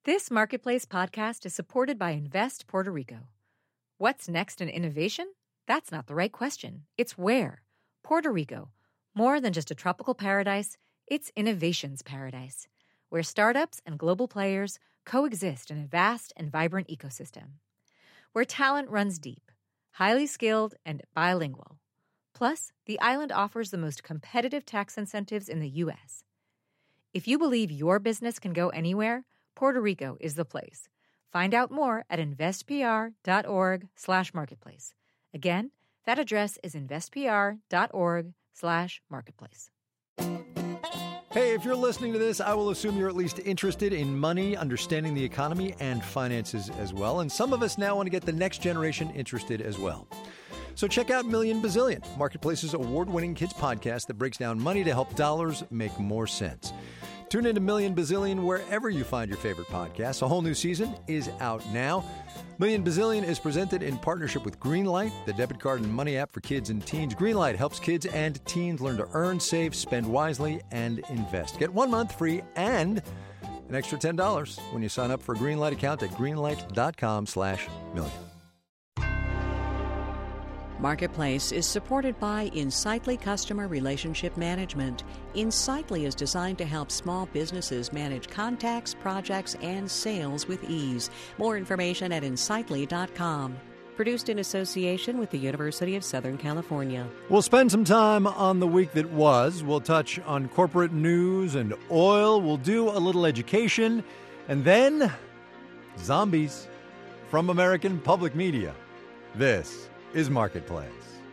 This Marketplace podcast is supported by Invest Puerto Rico. What's next in innovation? That's not the right question. It's where. Puerto Rico. More than just a tropical paradise, it's innovation's paradise, where startups and global players coexist in a vast and vibrant ecosystem. Where talent runs deep, highly skilled, and bilingual. Plus, the island offers the most competitive tax incentives in the U.S. If you believe your business can go anywhere, Puerto Rico is the place. Find out more at investpr.org/marketplace. Again, that address is investpr.org/marketplace. Hey, if you're listening to this, I will assume you're at least interested in money, understanding the economy, and finances as well. And some of us now want to get the next generation interested as well. So check out Million Bazillion, Marketplace's award-winning kids podcast that breaks down money to help dollars make more sense. Tune into Million Bazillion wherever you find your favorite podcasts. A whole new season is out now. Million Bazillion is presented in partnership with Greenlight, the debit card and money app for kids and teens. Greenlight helps kids and teens learn to earn, save, spend wisely, and invest. Get 1 month free and an extra $10 when you sign up for a Greenlight account at greenlight.com/million. Marketplace is supported by Insightly Customer Relationship Management. Insightly is designed to help small businesses manage contacts, projects, and sales with ease. More information at insightly.com. Produced in association with the University of Southern California. We'll spend some time on the week that was. We'll touch on corporate news and oil. We'll do a little education. And then, zombies from American Public Media. This is Marketplace.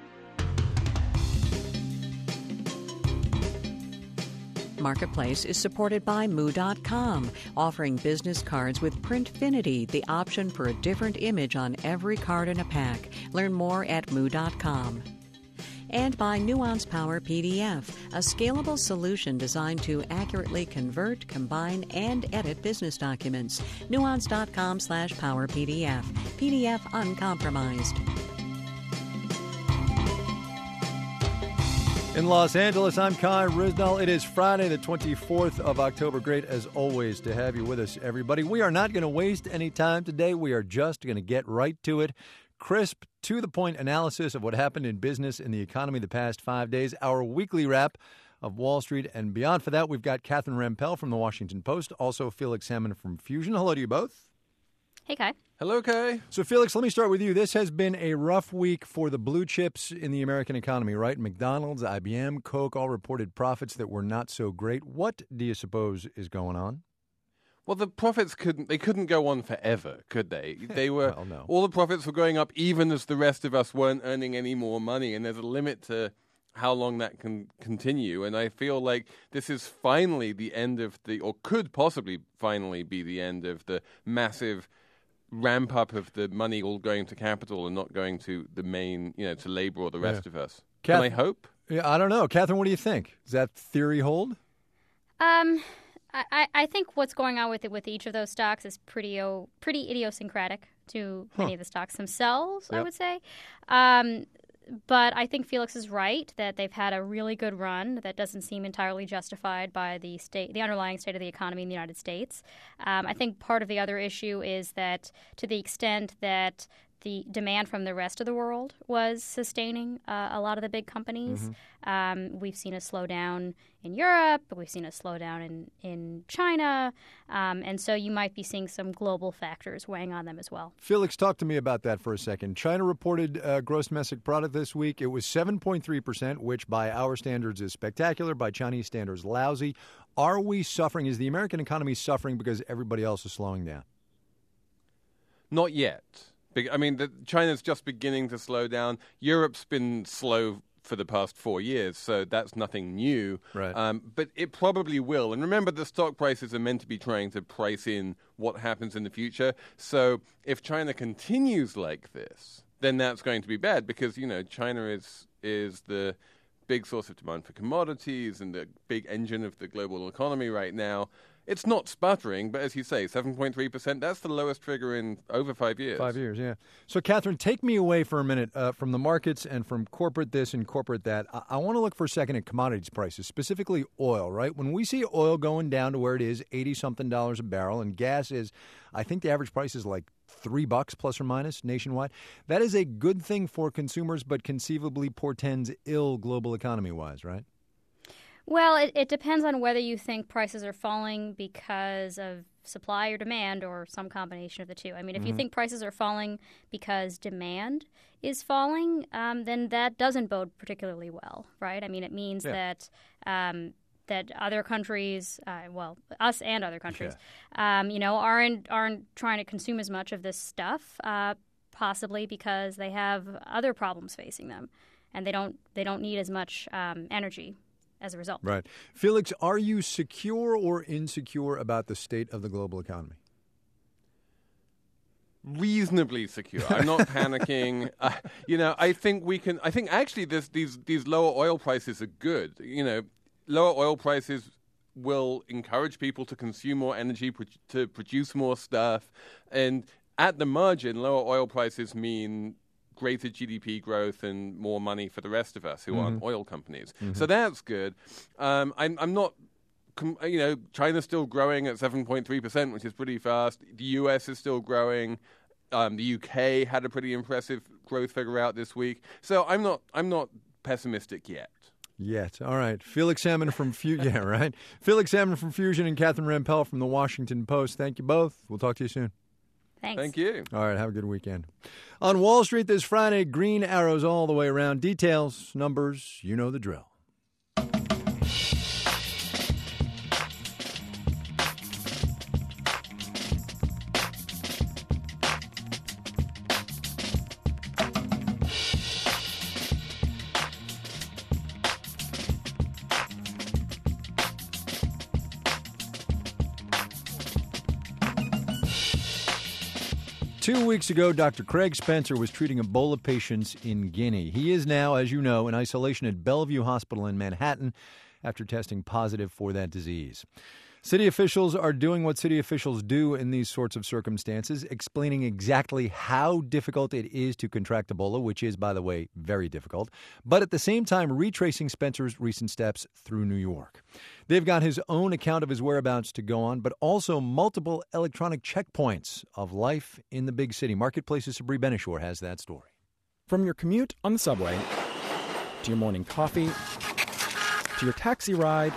Marketplace is supported by Moo.com, offering business cards with Printfinity, the option for a different image on every card in a pack. Learn more at Moo.com. And by Nuance Power PDF, a scalable solution designed to accurately convert, combine, and edit business documents. Nuance.com/PowerPDF. PDF uncompromised. In Los Angeles, I'm Kai Risnall. It is Friday, the 24th of October. Great, as always, to have you with us, everybody. We are not going to waste any time today. We are just going to get right to it. Crisp, to-the-point analysis of what happened in business and the economy the past 5 days. Our weekly wrap of Wall Street and beyond. For that, we've got Catherine Rampell from The Washington Post, also Felix Salmon from Fusion. Hello to you both. Hey, Kai. Hello, Kai. So, Felix, let me start with you. This has been a rough week for the blue chips in the American economy, right? McDonald's, IBM, Coke all reported profits that were not so great. What do you suppose is going on? Well, the profits couldn't go on forever, could they? They were Well, no. All the profits were going up even as the rest of us weren't earning any more money, and there's a limit to how long that can continue. And I feel like this is finally the end of or could possibly finally be the end of the massive ramp up of the money all going to capital and not going to the main, to labor or the rest of us. Can I hope? Yeah, I don't know. Catherine, what do you think? Does that theory hold? I think what's going on with each of those stocks is pretty idiosyncratic to many of the stocks themselves, I would say. But I think Felix is right that they've had a really good run that doesn't seem entirely justified by the underlying state of the economy in the United States. I think part of the other issue is that to the extent that the demand from the rest of the world was sustaining a lot of the big companies. We've seen a slowdown in Europe. We've seen a slowdown in China. And so you might be seeing some global factors weighing on them as well. Felix, talk to me about that for a second. China reported gross domestic product this week. It was 7.3%, which by our standards is spectacular, by Chinese standards lousy. Are we suffering? Is the American economy suffering because everybody else is slowing down? Not yet. I mean, China's just beginning to slow down. Europe's been slow for the past 4 years, so that's nothing new. Right. But it probably will. And remember, the stock prices are meant to be trying to price in what happens in the future. So if China continues like this, then that's going to be bad because, China is the big source of demand for commodities and the big engine of the global economy right now. It's not sputtering, but as you say, 7.3%, that's the lowest figure in over 5 years. 5 years, yeah. So, Catherine, take me away for a minute from the markets and from corporate this and corporate that. I want to look for a second at commodities prices, specifically oil, right? When we see oil going down to where it is, $80-something a barrel, and gas is, I think the average price is like $3 plus or minus nationwide. That is a good thing for consumers, but conceivably portends ill global economy-wise, right? Well, it depends on whether you think prices are falling because of supply or demand or some combination of the two. I mean, if you think prices are falling because demand is falling, then that doesn't bode particularly well, right? I mean, it means that other countries, us and other countries, aren't trying to consume as much of this stuff, possibly because they have other problems facing them, and they don't need as much energy as a result. Right. Felix, are you secure or insecure about the state of the global economy? Reasonably secure. I'm not panicking. I think actually these lower oil prices are good. Lower oil prices will encourage people to consume more energy, to produce more stuff. And at the margin, lower oil prices mean greater GDP growth and more money for the rest of us who aren't oil companies. So that's good. I'm not, China's still growing at 7.3%, which is pretty fast. The US is still growing. The UK had a pretty impressive growth figure out this week. So I'm not pessimistic yet. All right. Felix Salmon from Felix Salmon from Fusion and Catherine Rampell from the Washington Post. Thank you both. We'll talk to you soon. Thanks. Thank you. All right, have a good weekend. On Wall Street this Friday, green arrows all the way around. Details, numbers, you know the drill. 2 weeks ago, Dr. Craig Spencer was treating Ebola patients in Guinea. He is now, as you know, in isolation at Bellevue Hospital in Manhattan after testing positive for that disease. City officials are doing what city officials do in these sorts of circumstances, explaining exactly how difficult it is to contract Ebola, which is, by the way, very difficult, but at the same time retracing Spencer's recent steps through New York. They've got his own account of his whereabouts to go on, but also multiple electronic checkpoints of life in the big city. Marketplace's Sabri Benishore has that story. From your commute on the subway, to your morning coffee, to your taxi ride,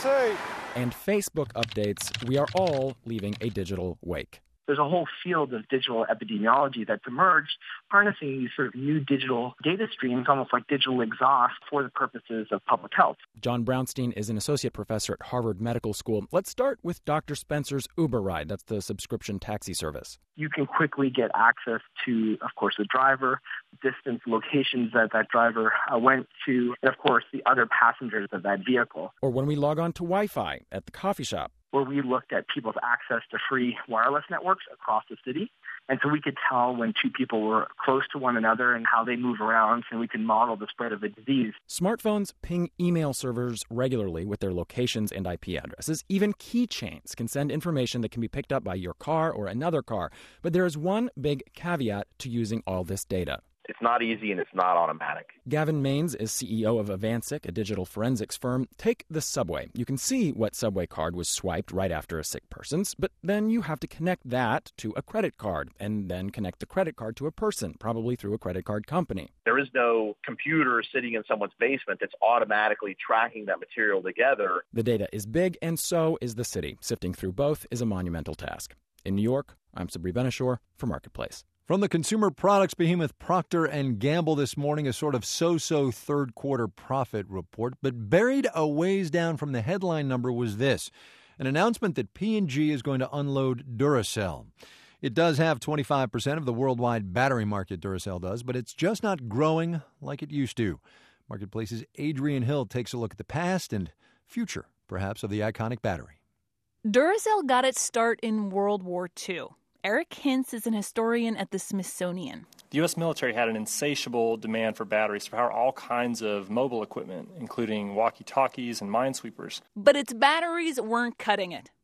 and Facebook updates, we are all leaving a digital wake. There's a whole field of digital epidemiology that's emerged, harnessing these sort of new digital data streams, almost like digital exhaust, for the purposes of public health. John Brownstein is an associate professor at Harvard Medical School. Let's start with Dr. Spencer's Uber Ride. That's the subscription taxi service. You can quickly get access to, of course, the driver, distance, locations that that driver went to, and, of course, the other passengers of that vehicle. Or when we log on to Wi-Fi at the coffee shop, where we looked at people's access to free wireless networks across the city. And so we could tell when two people were close to one another and how they move around, and we can model the spread of the disease. Smartphones ping email servers regularly with their locations and IP addresses. Even keychains can send information that can be picked up by your car or another car. But there is one big caveat to using all this data. It's not easy and it's not automatic. Gavin Maines is CEO of Avancic, a digital forensics firm. Take the subway. You can see what subway card was swiped right after a sick person's, but then you have to connect that to a credit card and then connect the credit card to a person, probably through a credit card company. There is no computer sitting in someone's basement that's automatically tracking that material together. The data is big, and so is the city. Sifting through both is a monumental task. In New York, I'm Sabri Benishore for Marketplace. From the consumer products behemoth Procter & Gamble this morning, a sort of so-so third-quarter profit report. But buried a ways down from the headline number was this, an announcement that P&G is going to unload Duracell. It does have 25% of the worldwide battery market, Duracell does, but it's just not growing like it used to. Marketplace's Adrian Hill takes a look at the past and future, perhaps, of the iconic battery. Duracell got its start in World War II. Eric Hintz is an historian at the Smithsonian. The U.S. military had an insatiable demand for batteries to power all kinds of mobile equipment, including walkie-talkies and minesweepers. But its batteries weren't cutting it.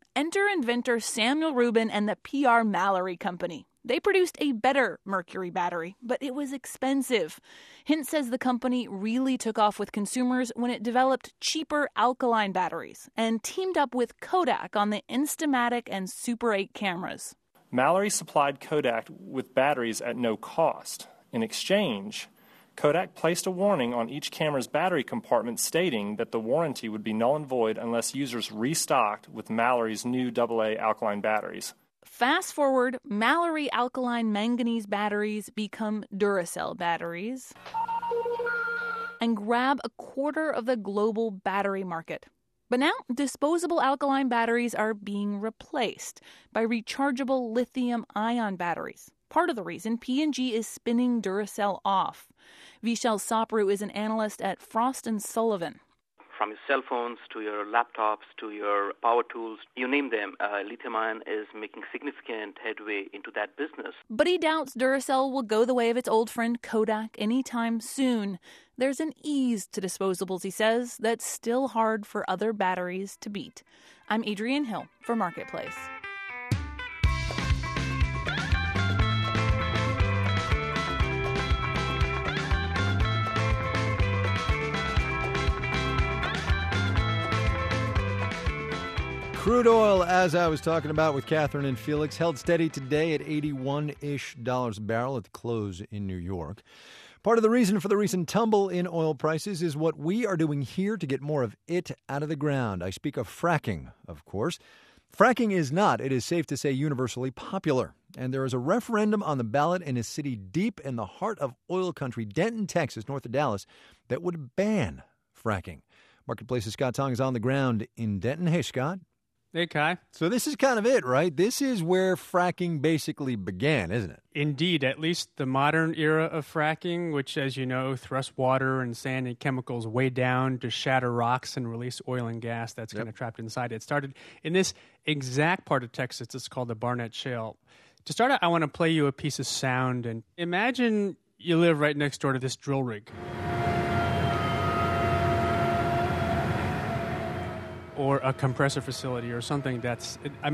Enter inventor Samuel Rubin and the PR Mallory Company. They produced a better mercury battery, but it was expensive. Hint says the company really took off with consumers when it developed cheaper alkaline batteries and teamed up with Kodak on the Instamatic and Super 8 cameras. Mallory supplied Kodak with batteries at no cost. In exchange, Kodak placed a warning on each camera's battery compartment stating that the warranty would be null and void unless users restocked with Mallory's new AA alkaline batteries. Fast forward, Mallory alkaline manganese batteries become Duracell batteries and grab a quarter of the global battery market. But now, disposable alkaline batteries are being replaced by rechargeable lithium-ion batteries. Part of the reason P&G is spinning Duracell off. Vishal Sapru is an analyst at Frost & Sullivan. From your cell phones to your laptops to your power tools, you name them, lithium-ion is making significant headway into that business. But he doubts Duracell will go the way of its old friend Kodak anytime soon. There's an ease to disposables, he says, that's still hard for other batteries to beat. I'm Adrienne Hill for Marketplace. Crude oil, as I was talking about with Catherine and Felix, held steady today at $81-ish a barrel at the close in New York. Part of the reason for the recent tumble in oil prices is what we are doing here to get more of it out of the ground. I speak of fracking, of course. Fracking is not, it is safe to say, universally popular. And there is a referendum on the ballot in a city deep in the heart of oil country, Denton, Texas, north of Dallas, that would ban fracking. Marketplace's Scott Tong is on the ground in Denton. Hey, Scott. Hey, Kai. So this is kind of it, right? This is where fracking basically began, isn't it? Indeed, at least the modern era of fracking, which, as you know, thrusts water and sand and chemicals way down to shatter rocks and release oil and gas that's kind of trapped inside. It started in this exact part of Texas. It's called the Barnett Shale. To start out, I want to play you a piece of sound. And imagine you live right next door to this drill rig. Or a compressor facility or something it's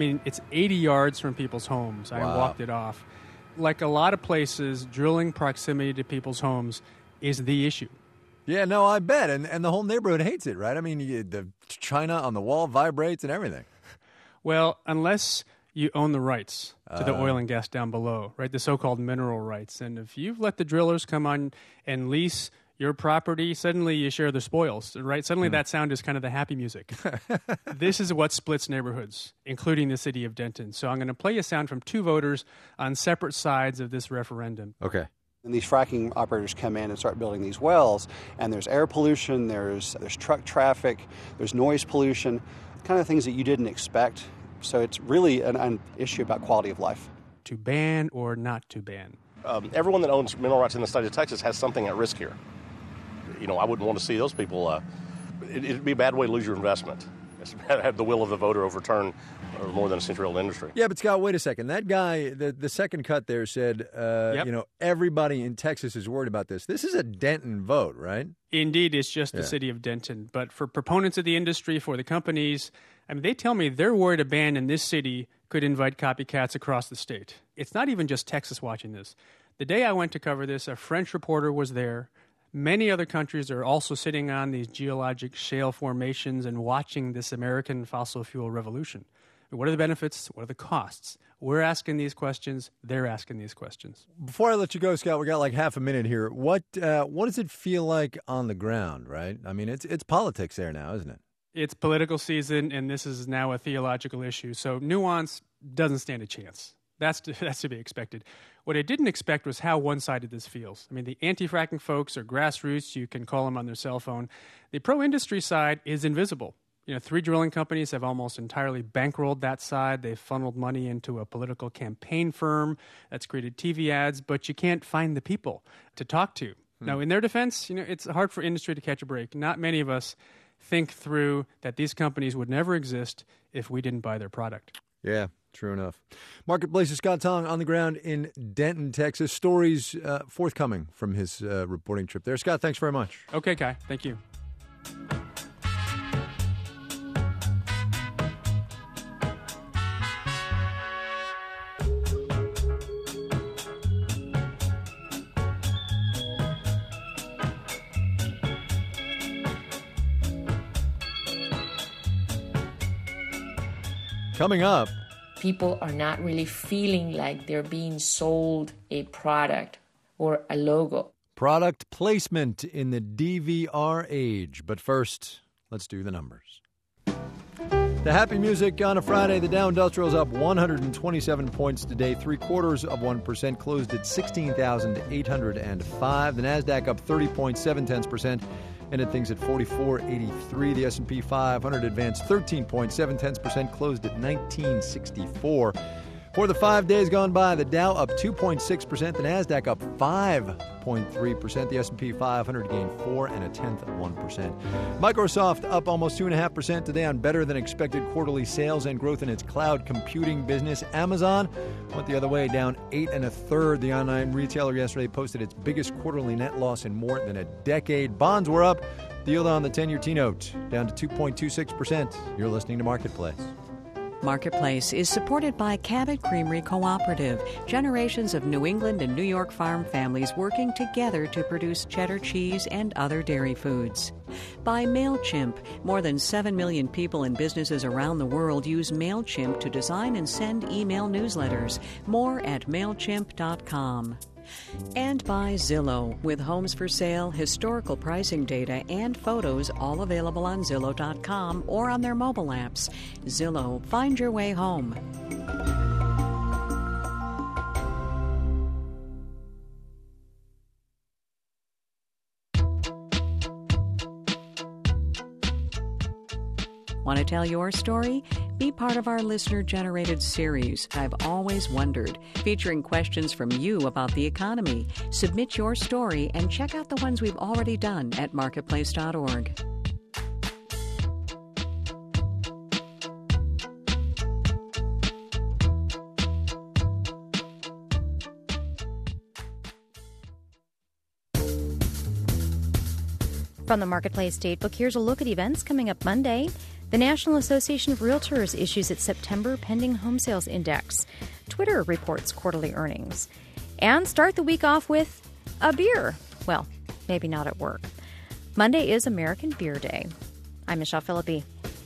80 yards from people's homes. I walked it off. Like a lot of places, drilling proximity to people's homes is the issue. Yeah, no, I bet. And the whole neighborhood hates it, right? I mean, the china on the wall vibrates and everything. Well, unless you own the rights to the oil and gas down below, right? The so-called mineral rights. And if you've let the drillers come on and lease your property, suddenly you share the spoils, right? Suddenly that sound is kind of the happy music. This is what splits neighborhoods, including the city of Denton. So I'm going to play a sound from two voters on separate sides of this referendum. Okay. And these fracking operators come in and start building these wells, and there's air pollution, there's truck traffic, there's noise pollution, kind of things that you didn't expect. So it's really an issue about quality of life. To ban or not to ban? Everyone that owns mineral rights in the state of Texas has something at risk here. You know, I wouldn't want to see those people. It'd be a bad way to lose your investment. It's have the will of the voter overturn more than a century-old industry. Yeah, but Scott, wait a second. That guy, the second cut there said, everybody in Texas is worried about this. This is a Denton vote, right? Indeed, it's just the city of Denton. But for proponents of the industry, for the companies, they tell me they're worried a ban in this city could invite copycats across the state. It's not even just Texas watching this. The day I went to cover this, a French reporter was there. Many other countries are also sitting on these geologic shale formations and watching this American fossil fuel revolution. What are the benefits? What are the costs? We're asking these questions. They're asking these questions. Before I let you go, Scott, we got like half a minute here. What does it feel like on the ground, right? I mean, it's politics there now, isn't it? It's political season, and this is now a theological issue. So nuance doesn't stand a chance. That's to be expected. What I didn't expect was how one-sided this feels. I mean, the anti-fracking folks are grassroots. You can call them on their cell phone. The pro-industry side is invisible. 3 drilling companies have almost entirely bankrolled that side. They've funneled money into a political campaign firm that's created TV ads, but you can't find the people to talk to. Now, in their defense, it's hard for industry to catch a break. Not many of us think through that these companies would never exist if we didn't buy their product. Yeah. True enough. Marketplace's Scott Tong on the ground in Denton, Texas. Stories forthcoming from his reporting trip there. Scott, thanks very much. Okay, Kai. Thank you. Coming up, people are not really feeling like they're being sold a product or a logo. Product placement in the DVR age. But first, let's do the numbers. The happy music on a Friday. The Dow Industrial's up 127 points today, 0.75%, closed at 16,805. The Nasdaq up 30.7%, ended things at 4483. The S&P 500 advanced 13.7%, closed at 1964. For the 5 days gone by, the Dow up 2.6%, the Nasdaq up 5.3%, the S&P 500 gained 4.1%. Microsoft up almost 2.5% today on better than expected quarterly sales and growth in its cloud computing business. Amazon went the other way, down 8 1/3. The online retailer yesterday posted its biggest quarterly net loss in more than a decade. Bonds were up. The yield on the 10-year T-note down to 2.26%. You're listening to Marketplace. Marketplace is supported by Cabot Creamery Cooperative, generations of New England and New York farm families working together to produce cheddar cheese and other dairy foods. By MailChimp, more than 7 million people and businesses around the world use MailChimp to design and send email newsletters. More at MailChimp.com. And by Zillow, with homes for sale, historical pricing data, and photos all available on Zillow.com or on their mobile apps. Zillow, find your way home. Want to tell your story? Be part of our listener-generated series, I've Always Wondered, featuring questions from you about the economy. Submit your story and check out the ones we've already done at marketplace.org. From the Marketplace Datebook, here's a look at events coming up Monday. The National Association of Realtors issues its September Pending Home Sales Index. Twitter reports quarterly earnings. And start the week off with a beer. Well, maybe not at work. Monday is American Beer Day. I'm Michelle Philippi.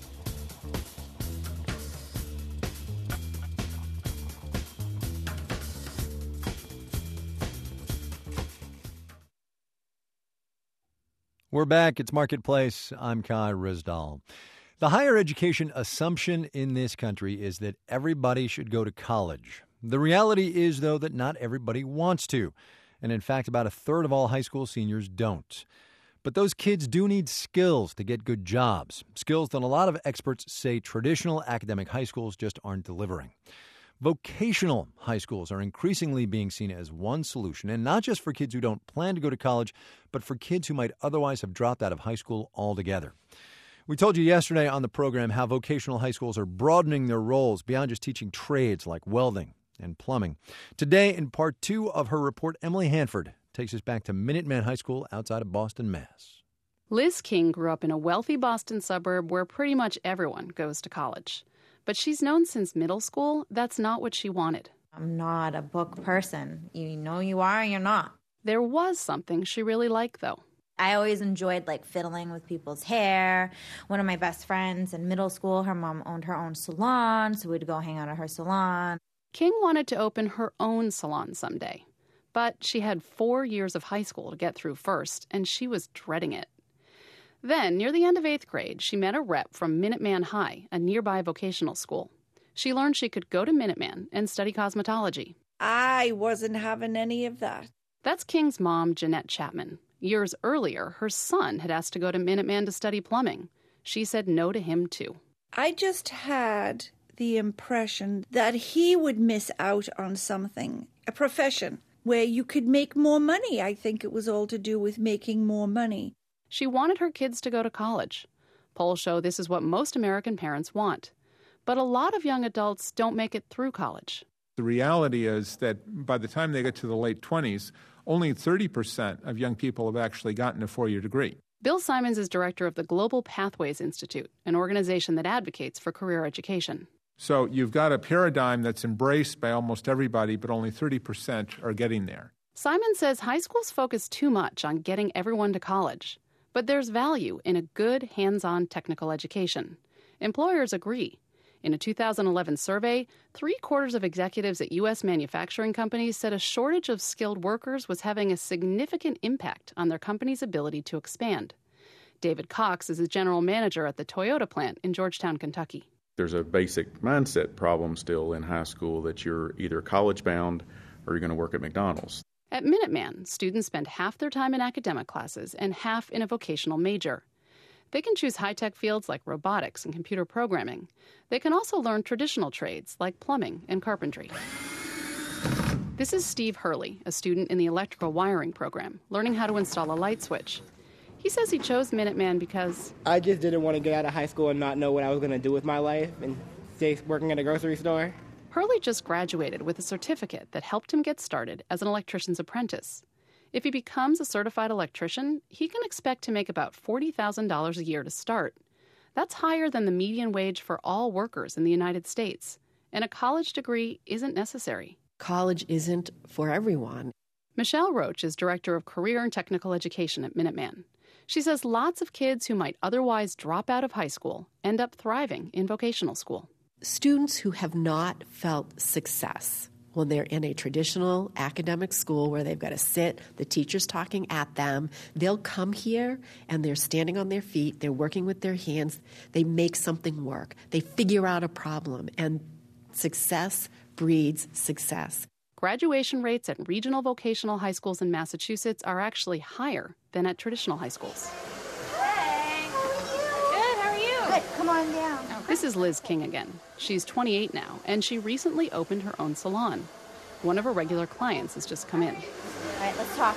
We're back. It's Marketplace. I'm Kai Rizdal. The higher education assumption in this country is that everybody should go to college. The reality is, though, that not everybody wants to. And in fact, about a third of all high school seniors don't. But those kids do need skills to get good jobs, skills that a lot of experts say traditional academic high schools just aren't delivering. Vocational high schools are increasingly being seen as one solution, and not just for kids who don't plan to go to college, but for kids who might otherwise have dropped out of high school altogether. We told you yesterday on the program how vocational high schools are broadening their roles beyond just teaching trades like welding and plumbing. Today, in part 2 of her report, Emily Hanford takes us back to Minuteman High School outside of Boston, Mass. Liz King grew up in a wealthy Boston suburb where pretty much everyone goes to college. But she's known since middle school that's not what she wanted. I'm not a book person. You know you are and you're not. There was something she really liked, though. I always enjoyed fiddling with people's hair. One of my best friends in middle school, her mom owned her own salon, so we'd go hang out at her salon. King wanted to open her own salon someday, but she had 4 years of high school to get through first, and she was dreading it. Then, near the end of 8th grade, she met a rep from Minuteman High, a nearby vocational school. She learned she could go to Minuteman and study cosmetology. I wasn't having any of that. That's King's mom, Jeanette Chapman. Years earlier, her son had asked to go to Minuteman to study plumbing. She said no to him, too. I just had the impression that he would miss out on something, a profession, where you could make more money. I think it was all to do with making more money. She wanted her kids to go to college. Polls show this is what most American parents want. But a lot of young adults don't make it through college. The reality is that by the time they get to the late 20s, only 30% of young people have actually gotten a 4-year degree. Bill Simons is director of the Global Pathways Institute, an organization that advocates for career education. So you've got a paradigm that's embraced by almost everybody, but only 30% are getting there. Simons says high schools focus too much on getting everyone to college. But there's value in a good, hands-on technical education. Employers agree. In a 2011 survey, 3/4 of executives at U.S. manufacturing companies said a shortage of skilled workers was having a significant impact on their company's ability to expand. David Cox is the general manager at the Toyota plant in Georgetown, Kentucky. There's a basic mindset problem still in high school that you're either college-bound or you're going to work at McDonald's. At Minuteman, students spend half their time in academic classes and half in a vocational major. They can choose high-tech fields like robotics and computer programming. They can also learn traditional trades like plumbing and carpentry. This is Steve Hurley, a student in the electrical wiring program, learning how to install a light switch. He says he chose Minuteman because I just didn't want to get out of high school and not know what I was going to do with my life and stay working at a grocery store. Hurley just graduated with a certificate that helped him get started as an electrician's apprentice. If he becomes a certified electrician, he can expect to make about $40,000 a year to start. That's higher than the median wage for all workers in the United States. And a college degree isn't necessary. College isn't for everyone. Michelle Roach is Director of Career and Technical Education at Minuteman. She says lots of kids who might otherwise drop out of high school end up thriving in vocational school. Students who have not felt success when they're in a traditional academic school where they've got to sit, the teacher's talking at them, they'll come here and they're standing on their feet, they're working with their hands, they make something work, they figure out a problem, and success breeds success. Graduation rates at regional vocational high schools in Massachusetts are actually higher than at traditional high schools. Hey. Good, how are you? Good, come on down. This is Liz King again. She's 28 now, and she recently opened her own salon. One of her regular clients has just come in. All right, let's talk.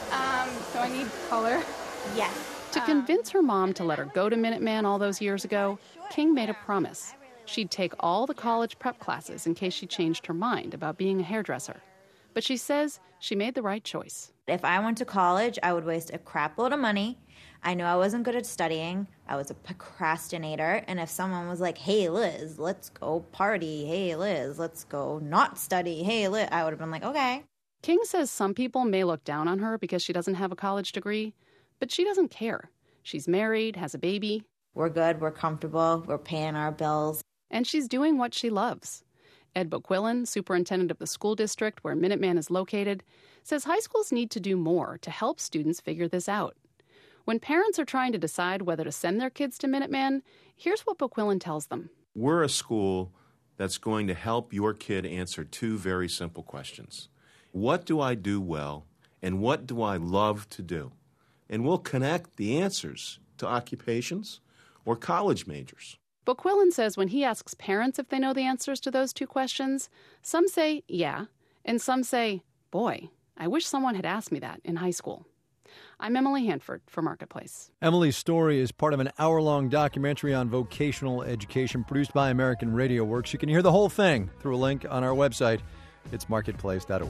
So I need color. Yes. To convince her mom to let her go to Minuteman all those years ago, King made a promise. She'd take all the college prep classes in case she changed her mind about being a hairdresser. But she says she made the right choice. If I went to college, I would waste a crap load of money. I knew I wasn't good at studying. I was a procrastinator. And if someone was like, hey, Liz, let's go party. Hey, Liz, let's go not study. Hey, Liz, I would have been like, okay. King says some people may look down on her because she doesn't have a college degree, but she doesn't care. She's married, has a baby. We're good. We're comfortable. We're paying our bills. And she's doing what she loves. Ed Boquillan, superintendent of the school district where Minuteman is located, says high schools need to do more to help students figure this out. When parents are trying to decide whether to send their kids to Minuteman, here's what Boquillan tells them. We're a school that's going to help your kid answer two very simple questions. What do I do well, and what do I love to do? And we'll connect the answers to occupations or college majors. Boquillan says when he asks parents if they know the answers to those two questions, some say, yeah, and some say, boy, I wish someone had asked me that in high school. I'm Emily Hanford for Marketplace. Emily's story is part of an hour-long documentary on vocational education produced by American Radio Works. You can hear the whole thing through a link on our website. It's marketplace.org.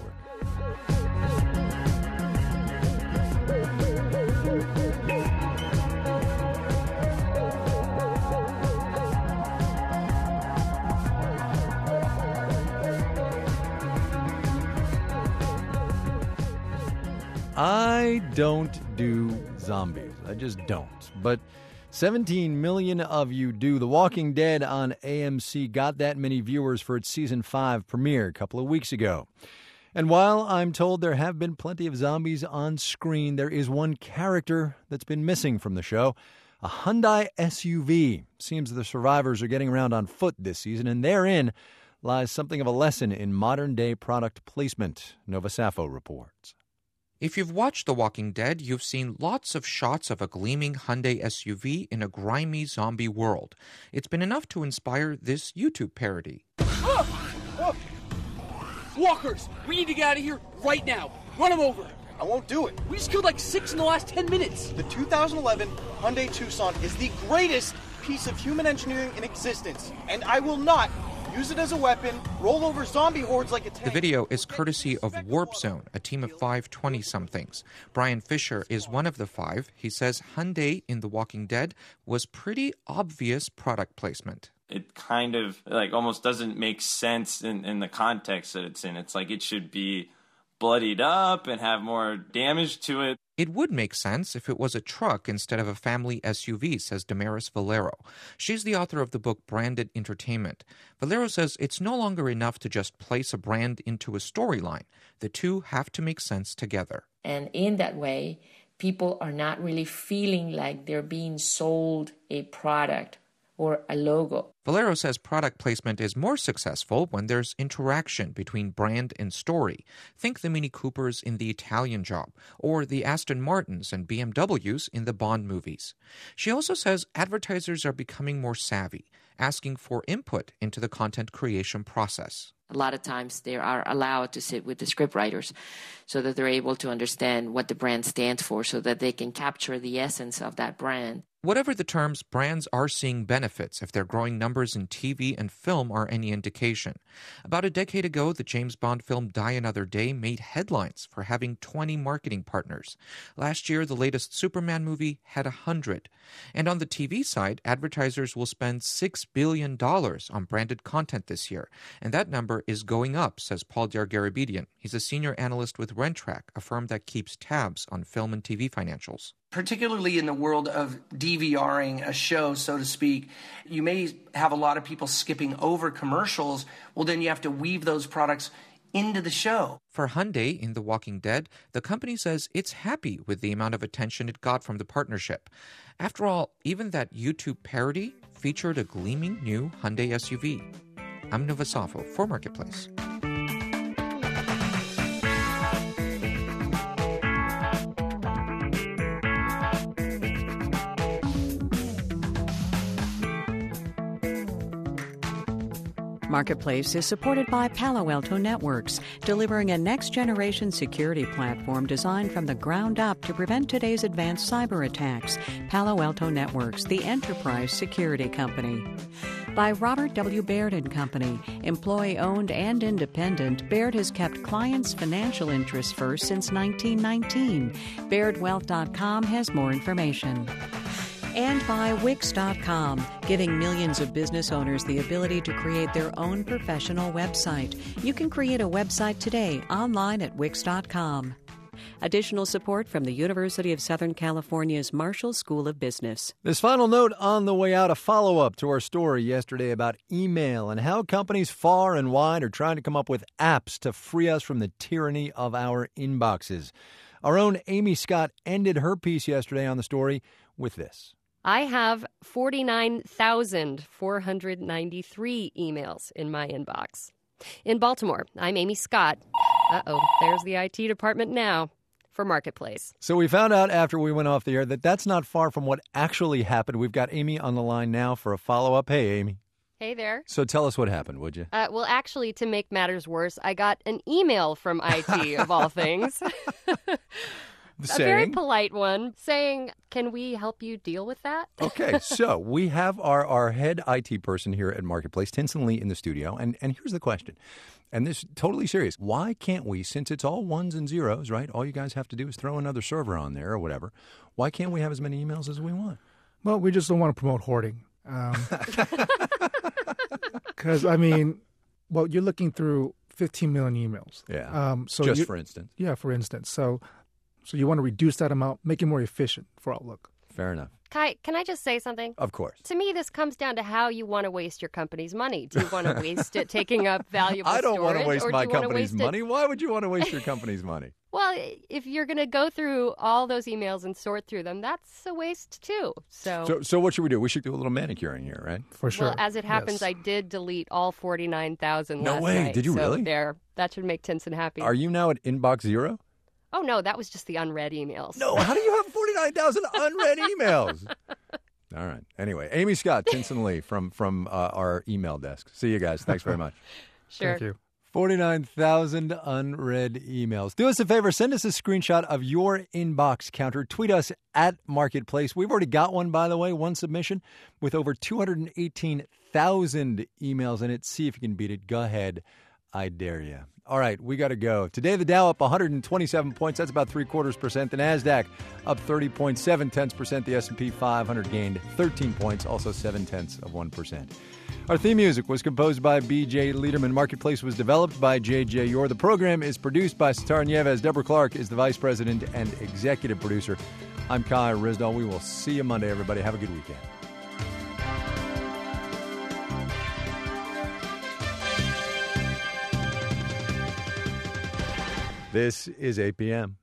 I don't do zombies. I just don't. But 17 million of you do. The Walking Dead on AMC got that many viewers for its Season 5 premiere a couple of weeks ago. And while I'm told there have been plenty of zombies on screen, there is one character that's been missing from the show. A Hyundai SUV. Seems the survivors are getting around on foot this season, and therein lies something of a lesson in modern-day product placement, Nova Safo reports. If you've watched The Walking Dead, you've seen lots of shots of a gleaming Hyundai SUV in a grimy zombie world. It's been enough to inspire this YouTube parody. Walkers, we need to get out of here right now. Run them over. I won't do it. We just killed like 6 in the last 10 minutes. The 2011 Hyundai Tucson is the greatest piece of human engineering in existence, and I will not use it as a weapon, roll over zombie hordes like a tank. The video is courtesy of Warp Zone, a team of 5 20-somethings. Brian Fisher is one of the 5. He says Hyundai in The Walking Dead was pretty obvious product placement. It kind of almost doesn't make sense in the context that it's in. It's like it should be bloodied up and have more damage to it. It would make sense if it was a truck instead of a family SUV, says Damaris Valero. She's the author of the book Branded Entertainment. Valero says it's no longer enough to just place a brand into a storyline. The two have to make sense together. And in that way, people are not really feeling like they're being sold a product or a logo. Valero says product placement is more successful when there's interaction between brand and story. Think the Mini Coopers in The Italian Job, or the Aston Martins and BMWs in the Bond movies. She also says advertisers are becoming more savvy, asking for input into the content creation process. A lot of times they are allowed to sit with the scriptwriters so that they're able to understand what the brand stands for so that they can capture the essence of that brand. Whatever the terms, brands are seeing benefits if their growing numbers in TV and film are any indication. About a decade ago, the James Bond film Die Another Day made headlines for having 20 marketing partners. Last year, the latest Superman movie had 100. And on the TV side, advertisers will spend $6 billion on branded content this year. And that number is going up, says Paul Dargarabedian. He's a senior analyst with Rentrak, a firm that keeps tabs on film and TV financials. Particularly in the world of DVRing a show, so to speak, you may have a lot of people skipping over commercials. Well, then you have to weave those products into the show. For Hyundai in The Walking Dead, the company says it's happy with the amount of attention it got from the partnership. After all, even that YouTube parody featured a gleaming new Hyundai SUV. I'm Nova Safo for Marketplace. Marketplace is supported by Palo Alto Networks, delivering a next-generation security platform designed from the ground up to prevent today's advanced cyber attacks. Palo Alto Networks, the enterprise security company. By Robert W. Baird & Company, employee-owned and independent, Baird has kept clients' financial interests first since 1919. BairdWealth.com has more information. And by Wix.com, giving millions of business owners the ability to create their own professional website. You can create a website today online at Wix.com. Additional support from the University of Southern California's Marshall School of Business. This final note on the way out, a follow-up to our story yesterday about email and how companies far and wide are trying to come up with apps to free us from the tyranny of our inboxes. Our own Amy Scott ended her piece yesterday on the story with this. I have 49,493 emails in my inbox. In Baltimore, I'm Amy Scott. There's the IT department now for Marketplace. So we found out after we went off the air that that's not far from what actually happened. We've got Amy on the line now for a follow-up. Hey, Amy. Hey there. So tell us what happened, would you? Well, actually, to make matters worse, I got an email from IT, of all things. A very polite one saying, can we help you deal with that? Okay, so we have our head IT person here at Marketplace, Tinson Lee, in the studio. And here's the question, and this is totally serious. Why can't we, since it's all ones and zeros, right? All you guys have to do is throw another server on there or whatever. Why can't we have as many emails as we want? Well, we just don't want to promote hoarding. Because, you're looking through 15 million emails. Yeah, for instance. Yeah, for instance. So you want to reduce that amount, make it more efficient for Outlook. Fair enough. Kai, can I just say something? Of course. To me, this comes down to how you want to waste your company's money. Do you want to waste it taking up valuable storage? I don't want to waste my company's money. Why would you want to waste your company's money? Well, if you're going to go through all those emails and sort through them, that's a waste too. So what should we do? We should do a little manicuring here, right? For sure. Well, as it happens, yes. I did delete all 49,000 last night. No way. Did you really? There. That should make Tinson happy. Are you now at inbox zero? Oh, no, that was just the unread emails. No, how do you have 49,000 unread emails? All right. Anyway, Amy Scott, Tinson Lee from our email desk. See you guys. Thanks very much. Sure. Thank you. 49,000 unread emails. Do us a favor. Send us a screenshot of your inbox counter. Tweet us at Marketplace. We've already got one, by the way, one submission with over 218,000 emails in it. See if you can beat it. Go ahead. I dare you. All right, we got to go. Today, the Dow up 127 points. That's about 0.75%. The NASDAQ up 30.7%. The S&P 500 gained 13 points, also 0.7%. Our theme music was composed by B.J. Liederman. Marketplace was developed by J.J. Yor. The program is produced by Sitar Nieves. Deborah Clark is the vice president and executive producer. I'm Kai Ryssdal. We will see you Monday, everybody. Have a good weekend. This is APM.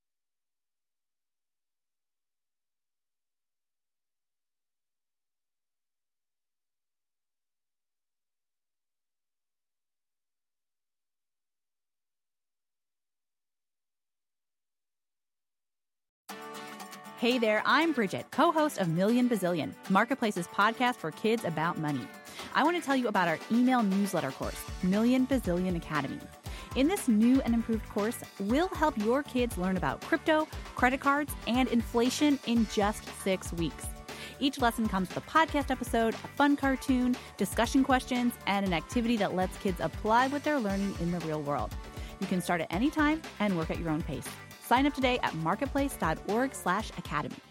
Hey there, I'm Bridget, co-host of Million Bazillion, Marketplace's podcast for kids about money. I want to tell you about our email newsletter course, Million Bazillion Academy. In this new and improved course, we'll help your kids learn about crypto, credit cards, and inflation in just 6 weeks. Each lesson comes with a podcast episode, a fun cartoon, discussion questions, and an activity that lets kids apply what they're learning in the real world. You can start at any time and work at your own pace. Sign up today at marketplace.org/academy.